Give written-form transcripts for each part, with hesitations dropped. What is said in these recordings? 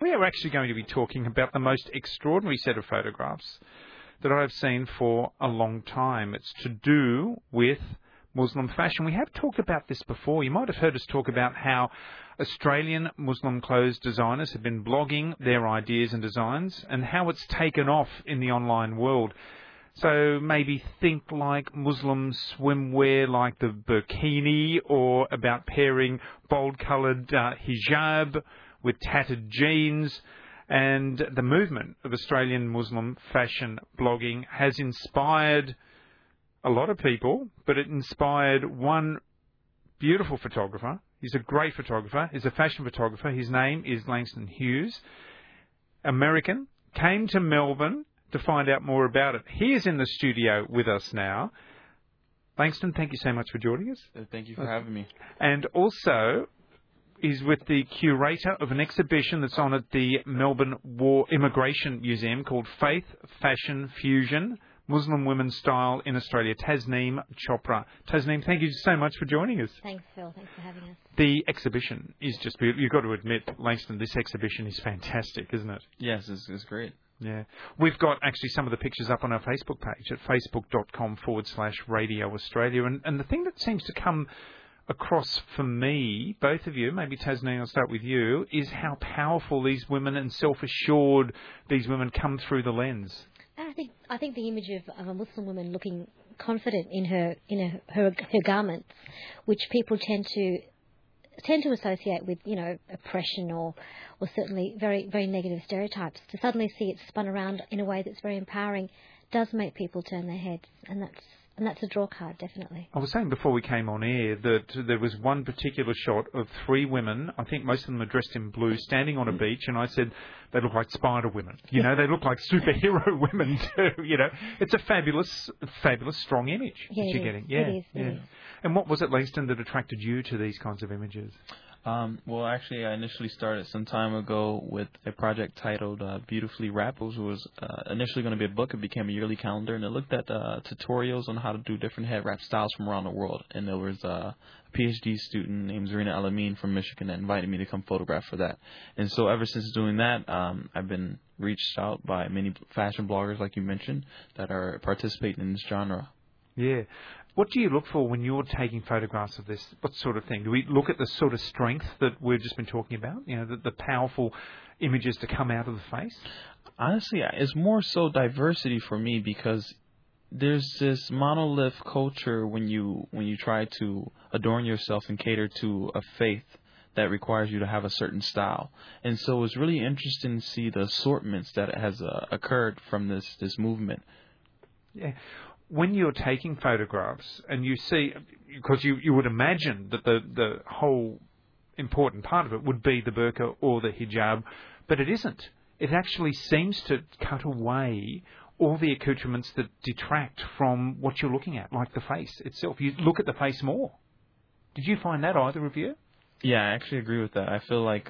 We are actually going to be talking about the most extraordinary set of photographs that I've seen for a long time. It's to do with Muslim fashion. We have talked about this before. You might have heard us talk about how Australian Muslim clothes designers have been blogging their ideas and designs and how it's taken off in the online world. So maybe think like Muslim swimwear like the burkini, or about pairing bold-coloured hijab with tattered jeans. And the movement of Australian Muslim fashion blogging has inspired a lot of people, but it inspired one beautiful photographer. He's a great photographer. He's a fashion photographer. His name is Langston Hughes, American, came to Melbourne to find out more about it. He is in the studio with us now. Langston, thank you so much for joining us. Thank you for having me. And also is with the curator of an exhibition that's on at the Melbourne War Immigration Museum called Faith, Fashion, Fusion, Muslim Women's Style in Australia, Tasneem Chopra. Tasneem, thank you so much for joining us. Thanks, Phil. Thanks for having us. The exhibition is just beautiful. You've got to admit, Langston, this exhibition is fantastic, isn't it? Yes, it's great. Yeah. We've got actually some of the pictures up on our Facebook page at facebook.com/Radio Australia. And the thing that seems to come across for me, both of you, maybe Tasneem, I'll start with you, is how powerful these women and self-assured these women come through the lens. I think the image of a Muslim woman looking confident in her garments, which people tend to associate with, oppression or certainly very, very negative stereotypes, to suddenly see it spun around in a way that's very empowering does make people turn their heads, and that's a draw card, definitely. I was saying before we came on air that there was one particular shot of three women, I think most of them are dressed in blue, standing on a beach, and I said they look like spider women. They look like superhero women too, It's a fabulous, strong image that you're getting. Yeah, it is. And what was it, Langston, that attracted you to these kinds of images? Well, actually, I initially started some time ago with a project titled Beautifully Wrapped, which was initially going to be a book. It became a yearly calendar, and it looked at tutorials on how to do different head wrap styles from around the world. And there was a PhD student named Zarina Alamin from Michigan that invited me to come photograph for that. And so ever since doing that, I've been reached out by many fashion bloggers, like you mentioned, that are participating in this genre. Yeah. What do you look for when you're taking photographs of this? What sort of thing? Do we look at the sort of strength that we've just been talking about? The powerful images to come out of the face? Honestly, it's more so diversity for me, because there's this monolith culture when you try to adorn yourself and cater to a faith that requires you to have a certain style. And so it's really interesting to see the assortments that has occurred from this movement. Yeah. When you're taking photographs and you see, because you would imagine that the whole important part of it would be the burqa or the hijab, but it isn't. It actually seems to cut away all the accoutrements that detract from what you're looking at, like the face itself. You look at the face more. Did you find that, either of you? Yeah, I actually agree with that. I feel like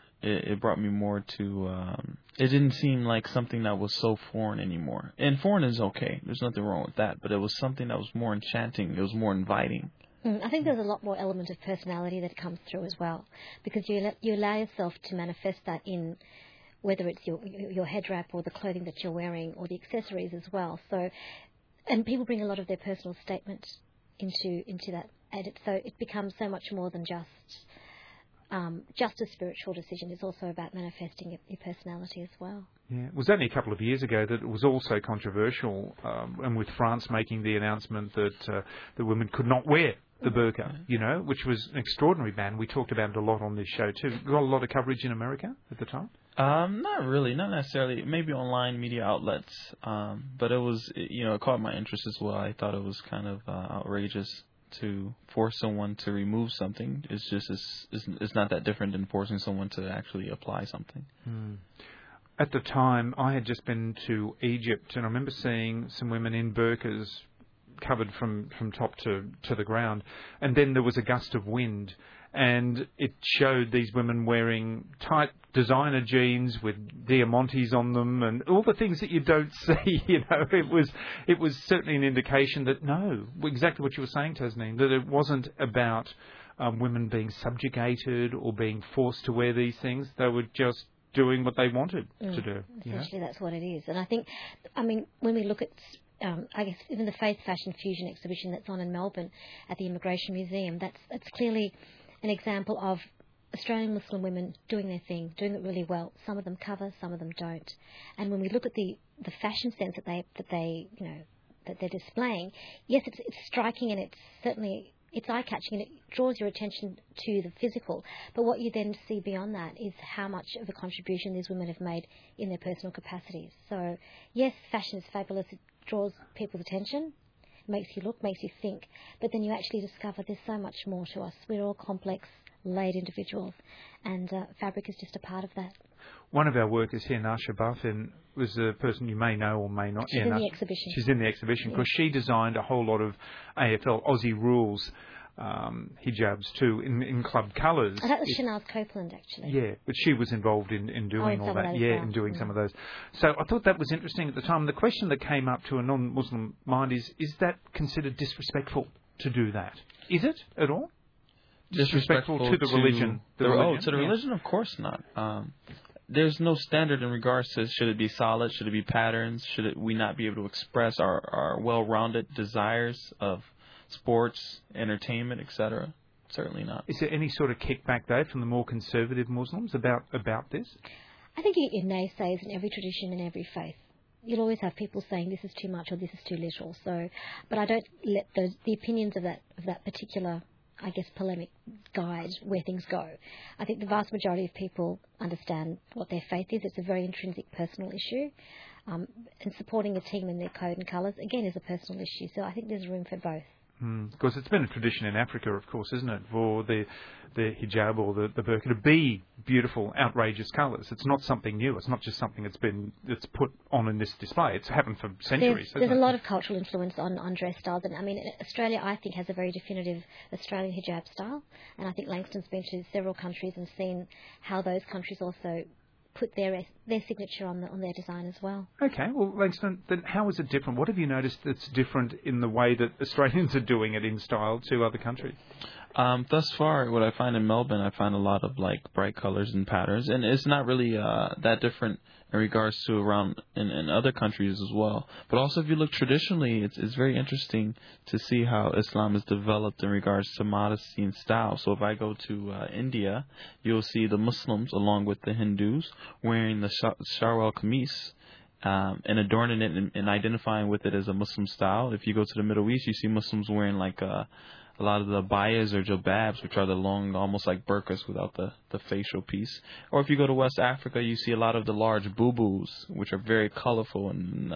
it brought me more to... it didn't seem like something that was so foreign anymore. And foreign is okay. There's nothing wrong with that. But it was something that was more enchanting. It was more inviting. I think there's a lot more element of personality that comes through as well, because you allow yourself to manifest that in whether it's your head wrap or the clothing that you're wearing or the accessories as well. So, and people bring a lot of their personal statement into that edit. So it becomes so much more than just a spiritual decision. It's also about manifesting your personality as well. Yeah, it was only a couple of years ago that it was also controversial, and with France making the announcement that the women could not wear the burqa, which was an extraordinary ban. We talked about it a lot on this show too. Got a lot of coverage in America at the time? Not really, not necessarily. Maybe online media outlets, but it was, it caught my interest as well. I thought it was kind of outrageous to force someone to remove something. It's just it's not that different than forcing someone to actually apply something. At the time, I had just been to Egypt, and I remember seeing some women in burqas covered from top to the ground, and then there was a gust of wind, and it showed these women wearing tight designer jeans with diamantes on them and all the things that you don't see. It was certainly an indication that no, exactly what you were saying, Tasneem, that it wasn't about women being subjugated or being forced to wear these things. They were just doing what they wanted to do. Essentially, that's what it is. And I think, when we look at, I guess, even the Faith Fashion Fusion exhibition that's on in Melbourne at the Immigration Museum, that's clearly an example of Australian Muslim women doing their thing, doing it really well. Some of them cover, some of them don't. And when we look at the fashion sense that they're displaying, yes, it's striking and it's eye-catching and it draws your attention to the physical. But what you then see beyond that is how much of a contribution these women have made in their personal capacities. So, yes, fashion is fabulous. It draws people's attention, makes you look, makes you think. But then you actually discover there's so much more to us. We're all complex, layered individuals, and fabric is just a part of that. One of our workers here, Nasha Buffin, was a person you may know or may not. She's in the exhibition. She's in the exhibition because she designed a whole lot of AFL Aussie Rules hijabs too in club colours. Oh, that was Shanaz Copeland, actually. Yeah, but she was involved in doing all that. Yeah, in doing some of those. So I thought that was interesting at the time. The question that came up to a non-Muslim mind is that considered disrespectful to do that? Is it at all? Disrespectful to the religion? To the religion? Of course not. There's no standard in regards to should it be solid, should it be patterns, should we not be able to express our well-rounded desires of sports, entertainment, etc. Certainly not. Is there any sort of kickback, though, from the more conservative Muslims about this? I think you get your naysays in every tradition and every faith. You'll always have people saying this is too much or this is too little. So, but I don't let the opinions of that particular, I guess, polemic guide where things go. I think the vast majority of people understand what their faith is. It's a very intrinsic personal issue. And supporting a team in their code and colours, again, is a personal issue. So I think there's room for both. Because it's been a tradition in Africa, of course, isn't it, for the hijab or the burqa to be beautiful, outrageous colours. It's not something new. It's not just something that's put on in this display. It's happened for centuries. There's a lot of cultural influence on dress styles. And, Australia, I think, has a very definitive Australian hijab style. And I think Langston's been to several countries and seen how those countries also put their signature on their design as well. Okay, well, Langston, then how is it different? What have you noticed that's different in the way that Australians are doing it in style to other countries? Thus far, what I find in Melbourne, I find a lot of bright colors and patterns, and it's not really that different in regards to around in other countries as well. But also, if you look traditionally, it's very interesting to see how Islam is developed in regards to modesty and style. So if I go to India, you'll see the Muslims along with the Hindus wearing the Sharwal Kameez. And adorning it and identifying with it as a Muslim style. If you go to the Middle East, you see Muslims wearing a lot of the bayas or jilbabs, which are the long, almost like burqas without the facial piece. Or if you go to West Africa, you see a lot of the large bubus, which are very colorful, and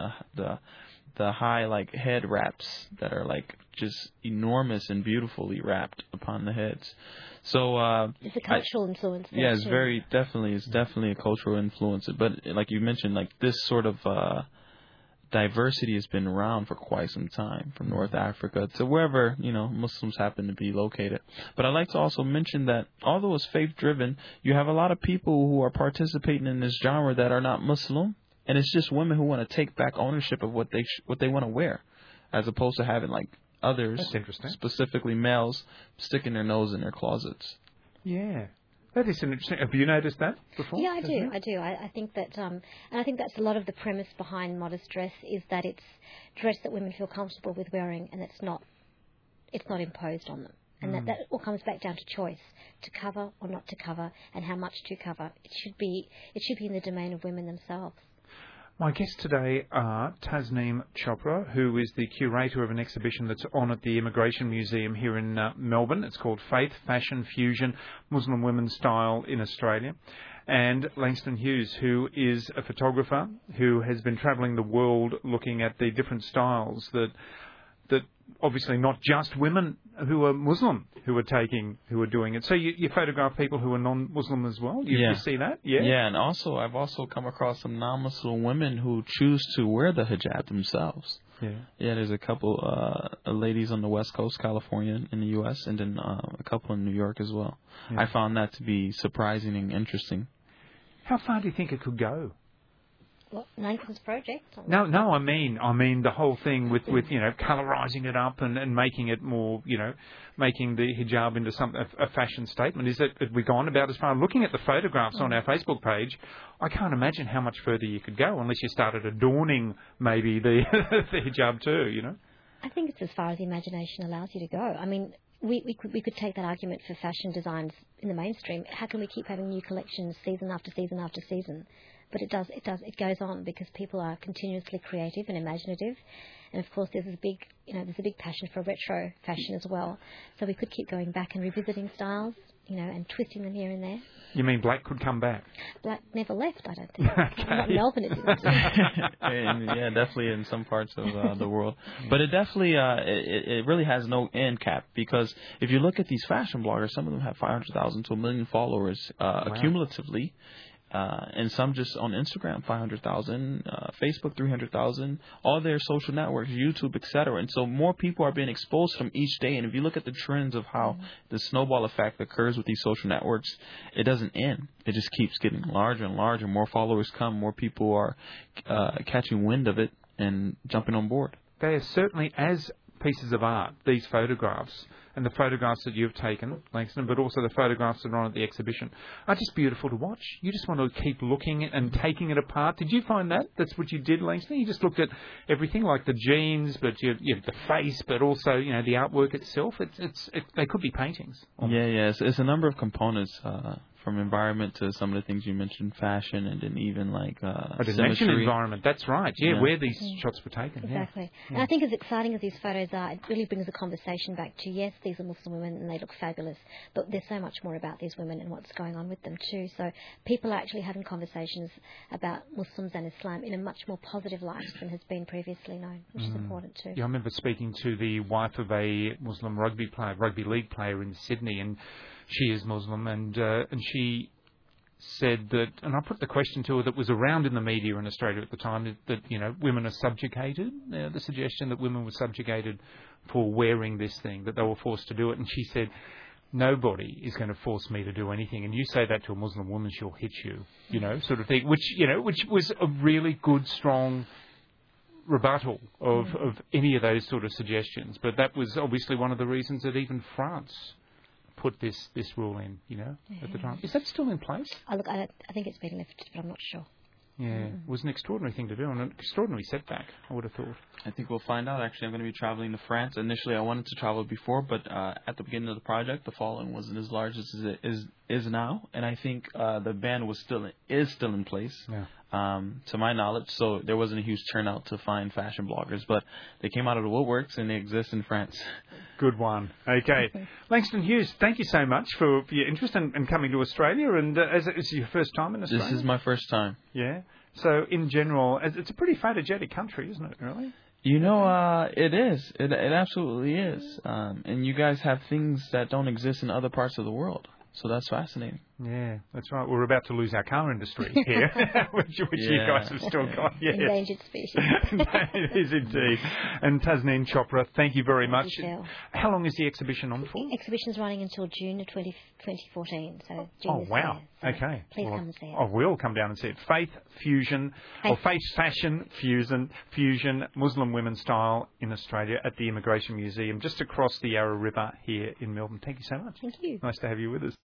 the high head wraps that are just enormous and beautifully wrapped upon the heads. So it's a cultural influence. Yeah, it's definitely a cultural influence. But like you mentioned, this sort of diversity has been around for quite some time, from North Africa to wherever Muslims happen to be located. But I'd like to also mention that although it's faith-driven, you have a lot of people who are participating in this genre that are not Muslim, and it's just women who want to take back ownership of what they want to wear, as opposed to having others, that's interesting, specifically males, sticking their nose in their closets. Yeah. That is interesting. Have you noticed that before? Yeah, I do. I think that, and I think that's a lot of the premise behind modest dress, is that it's dress that women feel comfortable with wearing, and it's not imposed on them. And that all comes back down to choice, to cover or not to cover, and how much to cover. It should be in the domain of women themselves. My guests today are Tasneem Chopra, who is the curator of an exhibition that's on at the Immigration Museum here in Melbourne. It's called Faith, Fashion, Fusion, Muslim Women's Style in Australia. And Langston Hughes, who is a photographer who has been travelling the world looking at the different styles that obviously not just women who are Muslim who are doing it. So you photograph people who are non-Muslim as well? You see that? Yeah. Yeah, and I've also come across some non-Muslim women who choose to wear the hijab themselves. Yeah. Yeah, there's a couple ladies on the West Coast, California, in the U.S., and then a couple in New York as well. Yeah. I found that to be surprising and interesting. How far do you think it could go? What, Nathan's project? No, I mean the whole thing with colorizing it up and making it more, making the hijab into a fashion statement. Is that have we gone about as far? Looking at the photographs on our Facebook page, I can't imagine how much further you could go unless you started adorning maybe the the hijab too. I think it's as far as the imagination allows you to go. I mean, we could take that argument for fashion designs in the mainstream. How can we keep having new collections season after season after season? But it goes on because people are continuously creative and imaginative, and of course there's a big passion for retro fashion as well. So we could keep going back and revisiting styles, and twisting them here and there. You mean black could come back? Black never left, I don't think. Okay. Not in Melbourne, it didn't. And, yeah, definitely in some parts of the world. But it definitely, it really has no end cap, because if you look at these fashion bloggers, some of them have 500,000 to 1 million followers cumulatively. And some just on Instagram, 500,000, Facebook, 300,000, all their social networks, YouTube, etc. And so more people are being exposed to them each day. And if you look at the trends of how the snowball effect occurs with these social networks, it doesn't end. It just keeps getting larger and larger. More followers come, more people are catching wind of it and jumping on board. They are certainly, as pieces of art, these photographs, and the photographs that you've taken, Langston, but also the photographs that are on at the exhibition, are just beautiful to watch. You just want to keep looking and taking it apart. Did you find that? That's what you did, Langston? You just looked at everything, like the jeans, but the face, but also, the artwork itself. They could be paintings. Yeah. It's a number of components, from environment to some of the things you mentioned, fashion, and then even like I didn't mention environment. That's right. Yeah, where these shots were taken. Exactly. Yeah. And I think as exciting as these photos are, it really brings the conversation back to, yes, these are Muslim women and they look fabulous, but there's so much more about these women and what's going on with them too. So people are actually having conversations about Muslims and Islam in a much more positive light than has been previously known, which is important too. Yeah, I remember speaking to the wife of a Muslim rugby league player in Sydney, and she is Muslim, and she said that, and I put the question to her that was around in the media in Australia at the time, that women are subjugated, the suggestion that women were subjugated for wearing this thing, that they were forced to do it, and she said, nobody is going to force me to do anything, and you say that to a Muslim woman, she'll hit you, sort of thing, which was a really good, strong rebuttal of any of those sort of suggestions. But that was obviously one of the reasons that even France put this rule in, at the time. Is that still in place? Look, I think it's been lifted, but I'm not sure. Yeah, it was an extraordinary thing to do, and an extraordinary setback, I would have thought. I think we'll find out. Actually, I'm going to be traveling to France. Initially, I wanted to travel before, but at the beginning of the project, the following wasn't as large as it is now, and I think the ban is still in place. Yeah. To my knowledge, so there wasn't a huge turnout to find fashion bloggers, but they came out of the woodworks and they exist in France. Good one. Okay. Langston Hughes, thank you so much for your interest in coming to Australia, and is it your first time in Australia? This is my first time. Yeah. So, in general, it's a pretty photogenic country, isn't it, really? It is. It absolutely is. And you guys have things that don't exist in other parts of the world. So that's fascinating. Yeah, that's right. We're about to lose our car industry here, which you guys have still got. Yes. Endangered species. It is indeed. And Tasneem Chopra, thank you very much. How long is the exhibition on for? The exhibition's running until June of 2014. So June oh, wow. Year, so okay. Please come and see it. Oh, we'll come down and see it. Faith Fashion Fusion, Muslim women's style in Australia at the Immigration Museum, just across the Yarra River here in Melbourne. Thank you so much. Thank you. Nice to have you with us.